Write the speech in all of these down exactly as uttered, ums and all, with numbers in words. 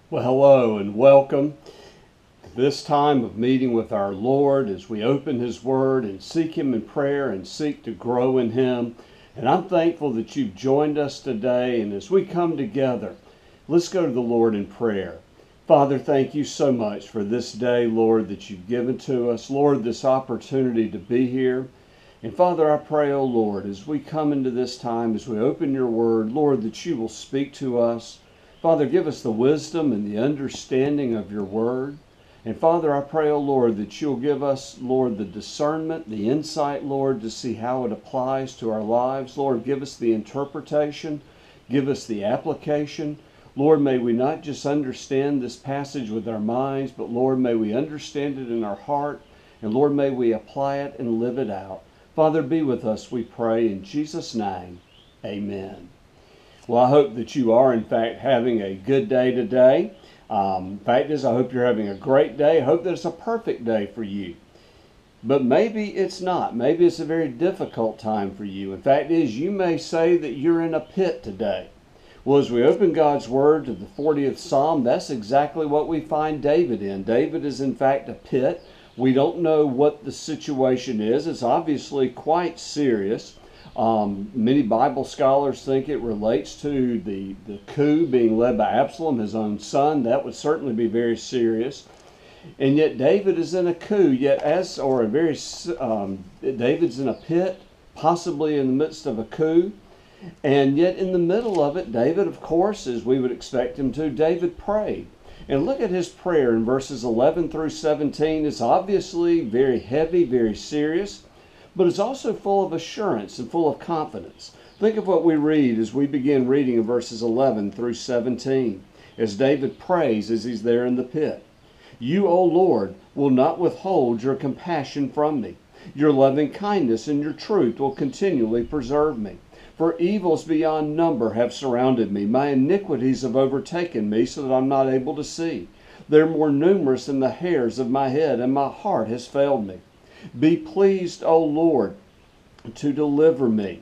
Well, hello and welcome. This time of meeting with our Lord as we open His Word and seek Him in prayer and seek to grow in Him. And I'm thankful that you've joined us today. And as we come together, let's go to the Lord in prayer. Father, thank you so much for this day, Lord, that you've given to us. Lord, this opportunity to be here. And Father, I pray, oh Lord, as we come into this time, as we open your Word, Lord, that you will speak to us. Father, give us the wisdom and the understanding of your word. And Father, I pray, oh Lord, that you'll give us, Lord, the discernment, the insight, Lord, to see how it applies to our lives. Lord, give us the interpretation. Give us the application. Lord, may we not just understand this passage with our minds, but Lord, may we understand it in our heart. And Lord, may we apply it and live it out. Father, be with us, we pray, in Jesus' name. Amen. Well, I hope that you are, in fact, having a good day today. Um, fact is, I hope you're having a great day. I hope that it's a perfect day for you. But maybe it's not. Maybe it's a very difficult time for you. In fact is, you may say that you're in a pit today. Well, as we open God's Word to the fortieth Psalm, that's exactly what we find David in. David is, in fact, a pit. We don't know what the situation is. It's obviously quite serious. Um, many Bible scholars think it relates to the, the coup being led by Absalom, his own son. That would certainly be very serious. And yet David is in a coup, yet as, or a very, um, David's in a pit, possibly in the midst of a coup. And yet in the middle of it, David, of course, as we would expect him to, David prayed. And look at his prayer in verses eleven through seventeen. It's obviously very heavy, very serious, but it's also full of assurance and full of confidence. Think of what we read as we begin reading in verses eleven through seventeen, as David prays as he's there in the pit. You, O Lord, will not withhold your compassion from me. Your loving kindness and your truth will continually preserve me. For evils beyond number have surrounded me. My iniquities have overtaken me so that I'm not able to see. They're more numerous than the hairs of my head, and my heart has failed me. Be pleased, O Lord, to deliver me.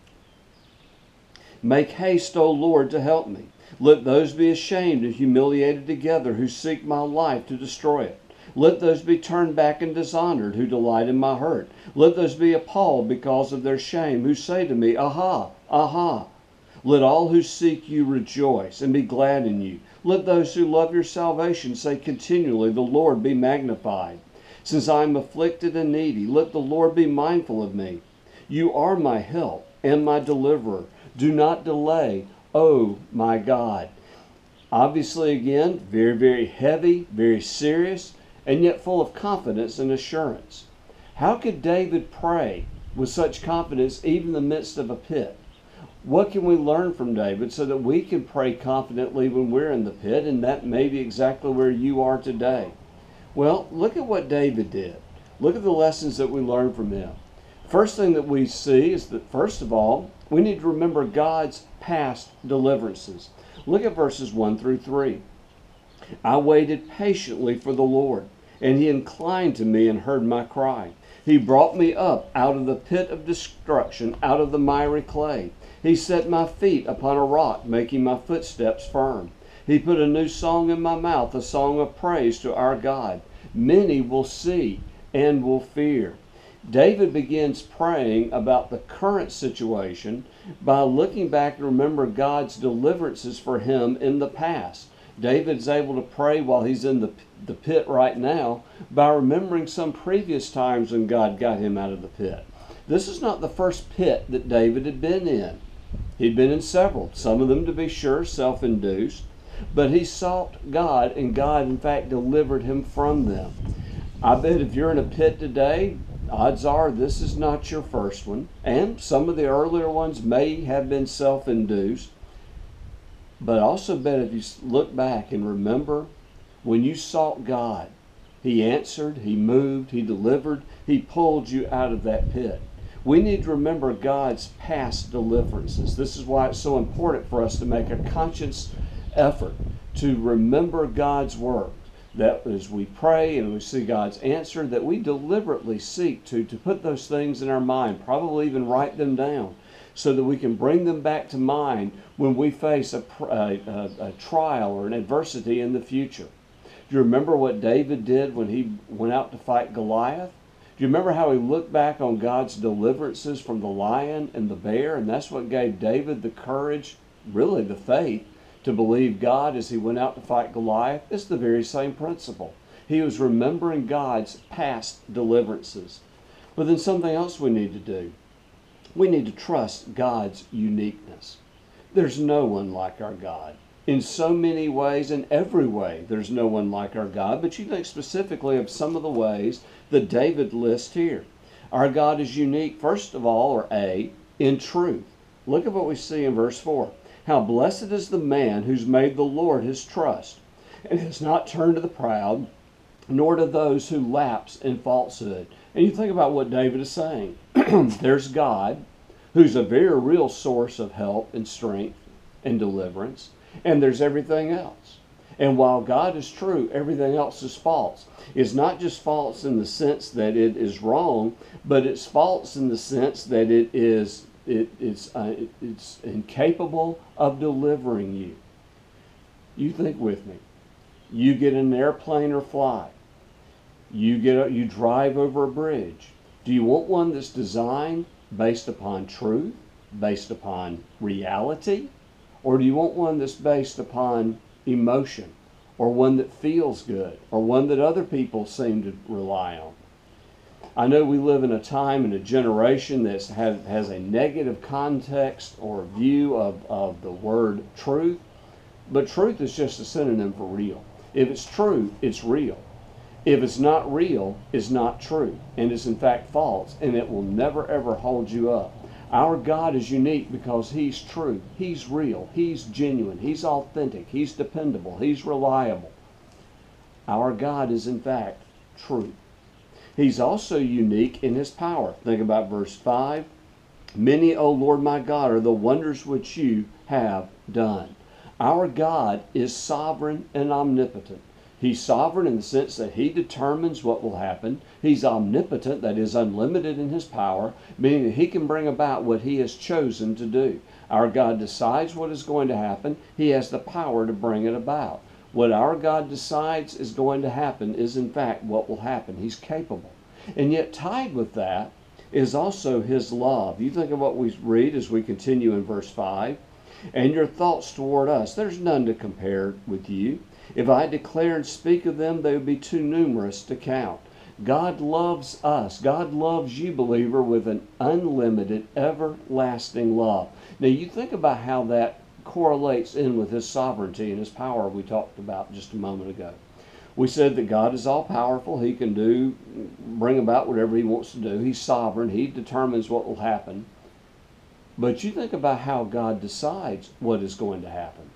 Make haste, O Lord, to help me. Let those be ashamed and humiliated together who seek my life to destroy it. Let those be turned back and dishonored who delight in my hurt. Let those be appalled because of their shame who say to me, Aha, aha. Let all who seek you rejoice and be glad in you. Let those who love your salvation say continually, The Lord be magnified. Since I am afflicted and needy, let the Lord be mindful of me. You are my help and my deliverer. Do not delay, oh my God. Obviously, again, very, very heavy, very serious, and yet full of confidence and assurance. How could David pray with such confidence even in the midst of a pit? What can we learn from David so that we can pray confidently when we're in the pit, and that may be exactly where you are today? Well, look at what David did. Look at the lessons that we learn from him. First thing that we see is that, first of all, we need to remember God's past deliverances. Look at verses one through three. I waited patiently for the Lord, and he inclined to me and heard my cry. He brought me up out of the pit of destruction, out of the miry clay. He set my feet upon a rock, making my footsteps firm. He put a new song in my mouth, a song of praise to our God. Many will see and will fear. David begins praying about the current situation by looking back and remember God's deliverances for him in the past. David's able to pray while he's in the, the pit right now by remembering some previous times when God got him out of the pit. This is not the first pit that David had been in. He'd been in several, some of them, to be sure, self-induced. But he sought God, and God, in fact, delivered him from them. I bet if you're in a pit today, odds are this is not your first one. And some of the earlier ones may have been self-induced. But I also bet if you look back and remember when you sought God, he answered, he moved, he delivered, he pulled you out of that pit. We need to remember God's past deliverances. This is why it's so important for us to make a conscious effort to remember God's work, that as we pray and we see God's answer, that we deliberately seek to, to put those things in our mind, probably even write them down, so that we can bring them back to mind when we face a, a, a, a trial or an adversity in the future. Do you remember what David did when he went out to fight Goliath? Do you remember how he looked back on God's deliverances from the lion and the bear? And that's what gave David the courage, really the faith, to believe God as he went out to fight Goliath. It's the very same principle. He was remembering God's past deliverances. But then something else we need to do. We need to trust God's uniqueness. There's no one like our God. In so many ways, in every way, there's no one like our God. But you think specifically of some of the ways that David lists here. Our God is unique, first of all, or A, in truth. Look at what we see in verse four. How blessed is the man who's made the Lord his trust, and has not turned to the proud, nor to those who lapse in falsehood. And you think about what David is saying. There's God, who's a very real source of help and strength and deliverance, and there's everything else. And while God is true, everything else is false. It's not just false in the sense that it is wrong, but it's false in the sense that it is it, it's uh, it, it's incapable of delivering you. You think with me. You get in an airplane or fly. You get a, you drive over a bridge. Do you want one that's designed based upon truth, based upon reality, or do you want one that's based upon emotion, or one that feels good, or one that other people seem to rely on? I know we live in a time and a generation that has, has a negative context or view of, of the word truth, but truth is just a synonym for real. If it's true, it's real. If it's not real, it's not true, and it's in fact false, and it will never ever hold you up. Our God is unique because He's true, He's real, He's genuine, He's authentic, He's dependable, He's reliable. Our God is in fact true. He's also unique in His power. Think about verse five. Many, O Lord my God, are the wonders which you have done. Our God is sovereign and omnipotent. He's sovereign in the sense that He determines what will happen. He's omnipotent, that is unlimited in His power, meaning that He can bring about what He has chosen to do. Our God decides what is going to happen. He has the power to bring it about. What our God decides is going to happen is in fact what will happen. He's capable. And yet tied with that is also His love. You think of what we read as we continue in verse five. And your thoughts toward us, there's none to compare with you. If I declare and speak of them, they would be too numerous to count. God loves us. God loves you, believer, with an unlimited, everlasting love. Now you think about how that correlates in with His sovereignty and His power we talked about just a moment ago. We said that God is all-powerful. He can do, bring about whatever He wants to do. He's sovereign. He determines what will happen. But you think about how God decides what is going to happen.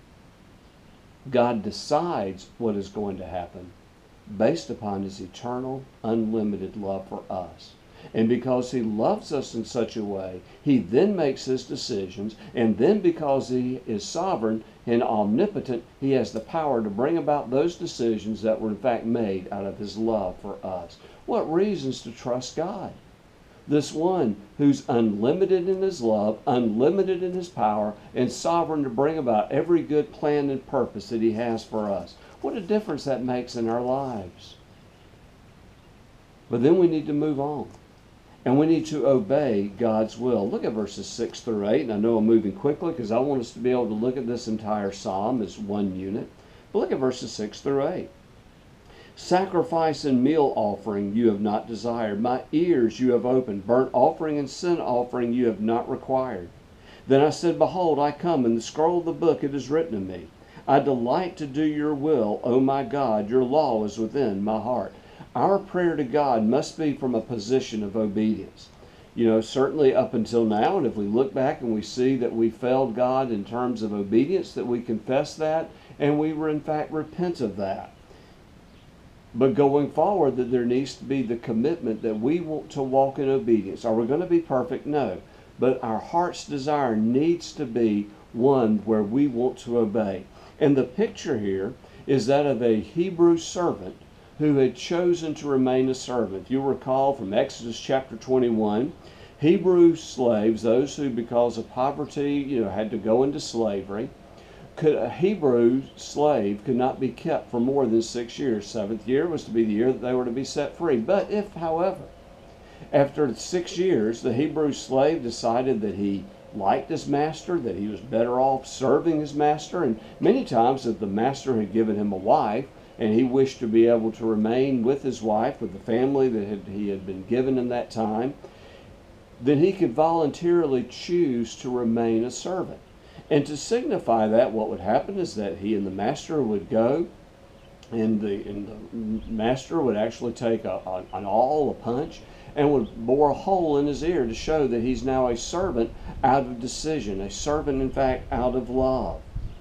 God decides what is going to happen based upon His eternal, unlimited love for us. And because He loves us in such a way, He then makes His decisions, and then because He is sovereign and omnipotent, He has the power to bring about those decisions that were in fact made out of His love for us. What reasons to trust God? This one who's unlimited in His love, unlimited in His power, and sovereign to bring about every good plan and purpose that He has for us. What a difference that makes in our lives. But then we need to move on. And we need to obey God's will. Look at verses six through eight. And I know I'm moving quickly because I want us to be able to look at this entire psalm as one unit. But look at verses six through eight. Sacrifice and meal offering you have not desired. My ears you have opened. Burnt offering and sin offering you have not required. Then I said, Behold, I come. In the scroll of the book it is written of me. I delight to do your will, O my God. Your law is within my heart. Our prayer to God must be from a position of obedience. You know, certainly up until now, and if we look back and we see that we failed God in terms of obedience, that we confess that, and we were in fact repent of that. But going forward, that there needs to be the commitment that we want to walk in obedience. Are we going to be perfect? No. But our heart's desire needs to be one where we want to obey. And the picture here is that of a Hebrew servant who had chosen to remain a servant. You'll recall from Exodus chapter twenty-one Hebrew slaves, those who because of poverty, you know, had to go into slavery, could, a Hebrew slave could not be kept for more than six years. Seventh year was to be the year that they were to be set free. But if, however, after six years, the Hebrew slave decided that he liked his master, that he was better off serving his master, and many times if the master had given him a wife and he wished to be able to remain with his wife, with the family that had, he had been given in that time, then he could voluntarily choose to remain a servant. And to signify that, what would happen is that he and the master would go, and the, and the master would actually take a, a, an awl, a punch, and would bore a hole in his ear to show that he's now a servant out of decision, a servant, in fact, out of love.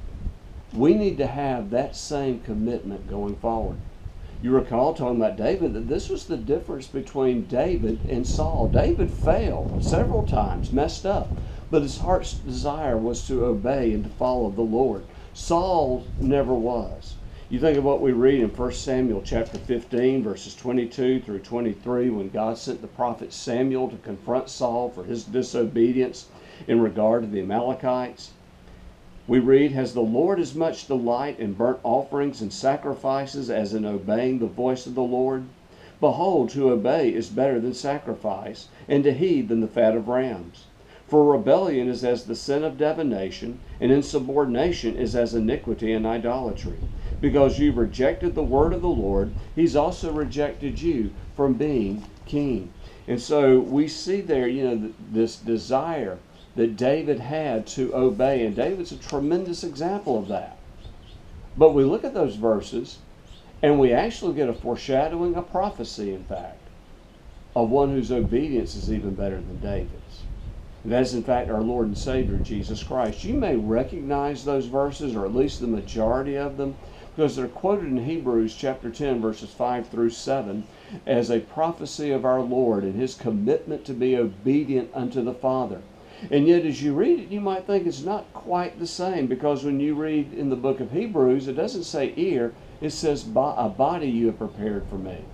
We need to have that same commitment going forward. You recall talking about David that this was the difference between David and Saul. David failed several times, messed up, but his heart's desire was to obey and to follow the Lord. Saul never was. You think of what we read in First Samuel chapter fifteen, verses twenty-two through twenty-three, when God sent the prophet Samuel to confront Saul for his disobedience in regard to the Amalekites. We read, "Has the Lord as much delight in burnt offerings and sacrifices as in obeying the voice of the Lord? Behold, to obey is better than sacrifice, and to heed than the fat of rams. For rebellion is as the sin of divination, and insubordination is as iniquity and idolatry. Because you've rejected the word of the Lord, he's also rejected you from being king." And so we see there, you know, this desire that David had to obey, and David's a tremendous example of that. But we look at those verses, and we actually get a foreshadowing, a prophecy, in fact, of one whose obedience is even better than David's. And that is, in fact, our Lord and Savior, Jesus Christ. You may recognize those verses, or at least the majority of them, because they're quoted in Hebrews chapter ten, verses five through seven, as a prophecy of our Lord and his commitment to be obedient unto the Father. And yet, as you read it, you might think it's not quite the same, because when you read in the book of Hebrews, it doesn't say ear, it says a body you have prepared for me.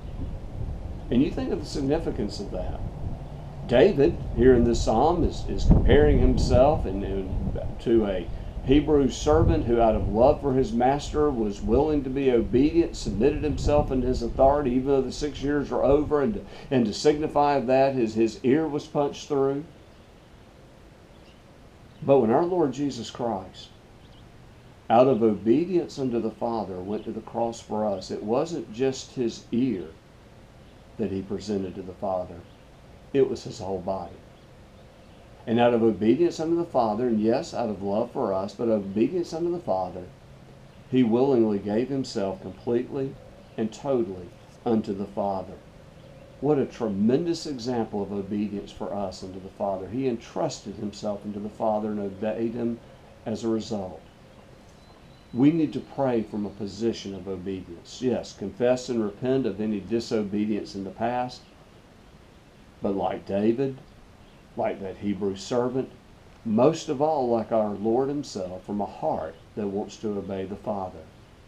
And you think of the significance of that. David, here in this psalm, is, is comparing himself and, and to a Hebrew servant who, out of love for his master, was willing to be obedient, submitted himself in his authority, even though the six years were over, and to, and to signify that his, his ear was punched through. But when our Lord Jesus Christ, out of obedience unto the Father, went to the cross for us, it wasn't just his ear that he presented to the Father. It was his whole body. And out of obedience unto the Father, and yes, out of love for us, but obedience unto the Father, he willingly gave himself completely and totally unto the Father. What a tremendous example of obedience for us unto the Father. He entrusted himself unto the Father and obeyed him as a result. We need to pray from a position of obedience. Yes, confess and repent of any disobedience in the past. But like David, like that Hebrew servant, most of all like our Lord himself, from a heart that wants to obey the Father.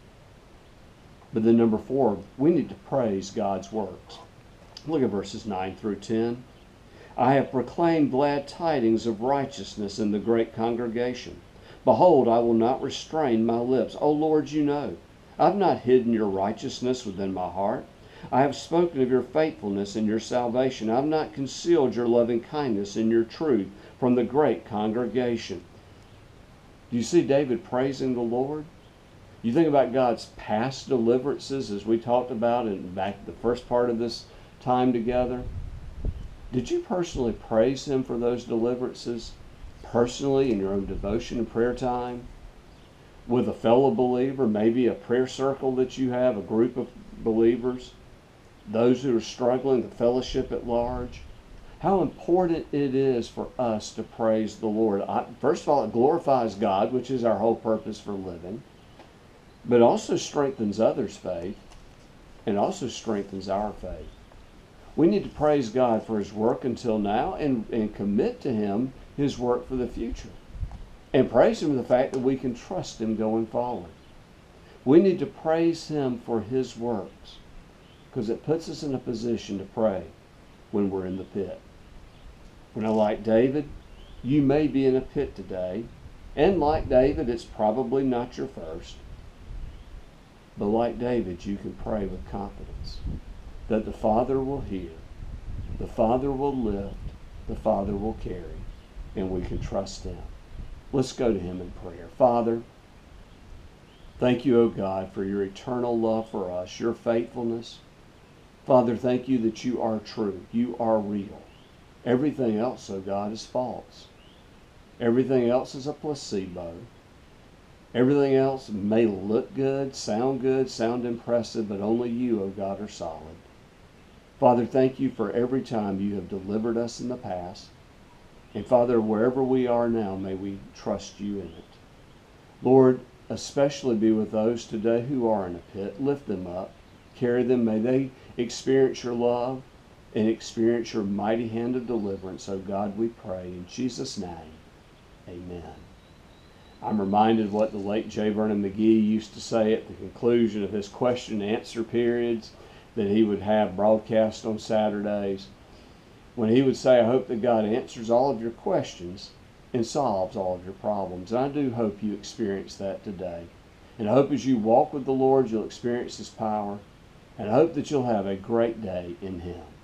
But then number four, we need to praise God's works. Look at verses nine through ten. "I have proclaimed glad tidings of righteousness in the great congregation. Behold, I will not restrain my lips. O Lord, you know. I have not hidden your righteousness within my heart. I have spoken of your faithfulness and your salvation. I have not concealed your loving kindness and your truth from the great congregation." Do you see David praising the Lord? You think about God's past deliverances, as we talked about in back the first part of this time together. Did you personally praise him for those deliverances? Personally, in your own devotion and prayer time? With a fellow believer, maybe a prayer circle that you have, a group of believers? Those who are struggling, the fellowship at large? How important it is for us to praise the Lord. I, first of all, it glorifies God, which is our whole purpose for living, but also strengthens others' faith, and also strengthens our faith. We need to praise God for his work until now, and, and commit to him his work for the future. And praise him for the fact that we can trust him going forward. We need to praise him for his works, because it puts us in a position to pray when we're in the pit. You know, like David, you may be in a pit today, and like David, it's probably not your first. But like David, you can pray with confidence that the Father will hear, the Father will lift, the Father will carry, and we can trust Him. Let's go to Him in prayer. Father, thank you, O God, for your eternal love for us, your faithfulness. Father, thank you that you are true. You are real. Everything else, O God, is false. Everything else is a placebo. Everything else may look good, sound good, sound impressive, but only you, O God, are solid. Father, thank you for every time you have delivered us in the past. And Father, wherever we are now, may we trust you in it. Lord, especially be with those today who are in a pit. Lift them up. Carry them. May they experience your love and experience your mighty hand of deliverance. O God, we pray in Jesus' name. Amen. I'm reminded of what the late J. Vernon McGee used to say at the conclusion of his question and answer periods that he would have broadcast on Saturdays, when he would say, I hope that God answers all of your questions and solves all of your problems. And I do hope you experience that today. And I hope as you walk with the Lord, you'll experience His power. And I hope that you'll have a great day in Him.